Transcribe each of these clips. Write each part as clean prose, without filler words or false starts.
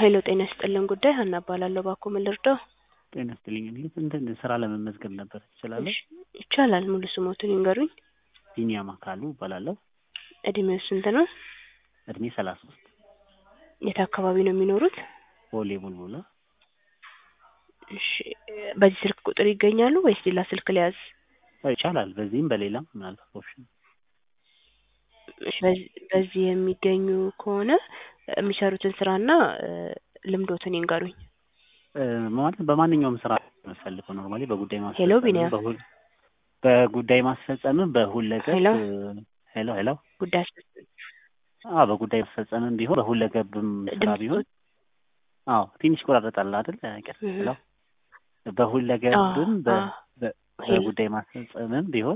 ኃይሎ ጤና ይስጥልን ጉዳይ ሀና እባላለሁ። ባክዎ ምን ልርዳው? ጤና ይስጥልኝ። እንትን ስራ ለመመዝገብ ነበር እችላለሁ? እሺ ይቻላል። ሙሉ ስሞትን ይንገሩኝ? ቢኒያም አካሉ እባላለሁ። እድሜው ስንት ነው? እድሜ 33። የት አካባቢ ነው የሚኖሩት? ቦሌ ቡልቡላ። እሺ በዚህ ስልክ ቁጥር ይገኛሉ ወይስ ሌላ ስልክ ሊያዝ? ይቻላል፣ በዚህም በሌላም ምናልባት ኦፕሽን። እሺ በዚህ የሚገኙ ከሆነ የሚሰሩትን ስራና ልምዶትን ይንገሩኝ? ማለት በማንኛውም ስራ የምፈልገው ኖርማሊ በጉዳይ ሄሎ ማስፈጸም ቢኒያም። በጉዳይ ማስፈጸምም በሁለገብ ሄሎ ሄሎ ጉዳይ በጉዳይ ማስፈጸምም ቢሆን በሁለገብም ስራ ቢሆን ትንሽ ቆራረጣል አይደል? ሄሎ በሁለገብም በጉዳይ ማስፈጸምም ቢሆን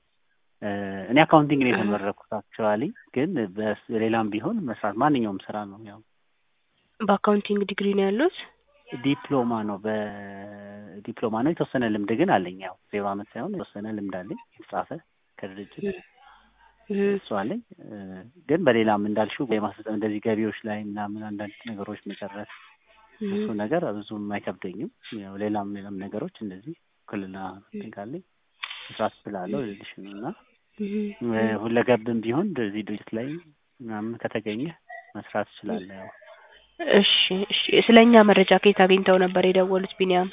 እኔ አካውንቲንግ ነው የተመረኩት አክቹአሊ፣ ግን በሌላም ቢሆን መስራት ማንኛውም ስራ ነው። ያው በአካውንቲንግ ዲግሪ ነው ያሉት? ዲፕሎማ ነው፣ በዲፕሎማ ነው። የተወሰነ ልምድ ግን አለኝ። ያው 0 አመት ሳይሆን የተወሰነ ልምድ አለኝ የተጻፈ ከድርጅት እሱ አለኝ። ግን በሌላም እንዳልሽው በማስፈጸም እንደዚህ ገቢዎች ላይ ምናምን አንዳንድ ነገሮች መጨረስ እሱ ነገር ብዙም አይከብደኝም። ያው ሌላም ነገሮች እንደዚህ ክልልና ትንካለኝ መስራት ስላለው ልልሽ ነውና ሁለገብም ቢሆን እንደዚህ ድርጅት ላይ ምናምን ከተገኘ መስራት እችላለሁ። ያው እሺ ስለኛ መረጃ ከየት አግኝተው ነበር የደወሉት ቢኒያም?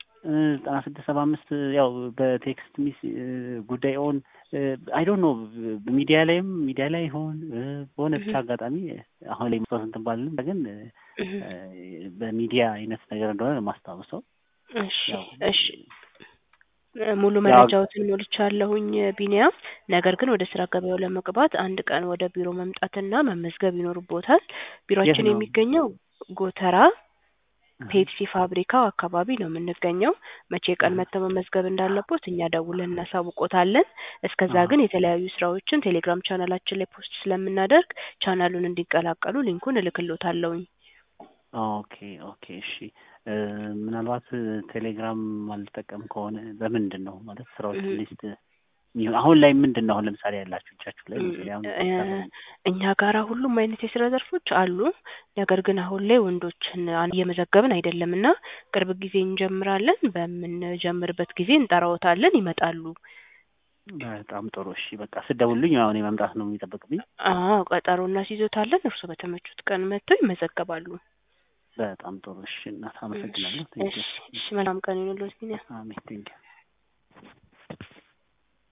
9675 ያው በቴክስት ጉዳይ ኦን አይ ዶንት ኖ ሚዲያ ላይ ሆን በሆነ ብቻ አጋጣሚ አሁን ላይ መስዋዕት እንትን ባልልም ግን በሚዲያ አይነት ነገር እንደሆነ የማስታውሰው። እሺ ሙሉ መረጃዎትን ሞልቻለሁኝ ቢኒያም። ነገር ግን ወደ ስራ ገበያው ለመግባት አንድ ቀን ወደ ቢሮ መምጣትና መመዝገብ ይኖርቦታል። ቢሮአችን የሚገኘው ጎተራ ፔፕሲ ፋብሪካው አካባቢ ነው የምንገኘው። መቼ ቀን መተው መመዝገብ እንዳለቦት እኛ ደውለን እናሳውቆታለን። እስከዛ ግን የተለያዩ ስራዎችን ቴሌግራም ቻናላችን ላይ ፖስት ስለምናደርግ ቻናሉን እንዲቀላቀሉ ሊንኩን እልክልዎታለሁኝ። ኦኬ እሺ። ምናልባት ቴሌግራም አልጠቀም ከሆነ በምንድን ነው ማለት ስራዎች ሊስት አሁን ላይ ምንድን ነው አሁን ለምሳሌ ያላችሁ እጃችሁ ላይ እኛ ጋራ ሁሉም አይነት የስራ ዘርፎች አሉ። ነገር ግን አሁን ላይ ወንዶችን እየመዘገብን አይደለምና ቅርብ ጊዜ እንጀምራለን። በምንጀምርበት ጊዜ እንጠራዎታለን፣ ይመጣሉ። በጣም ጥሩ። እሺ በቃ ስደውልልኝ አሁን መምጣት ነው የሚጠበቅብኝ? ቀጠሮ እናስይዞታለን። እርሶ በተመቹት ቀን መጥተው ይመዘገባሉ። በጣም ጥሩ። እሺ እናት አመሰግናለሁ። እሺ መልካም ቀን ይሁንልዎት ቢኒያም። አሜን። ቴንኪው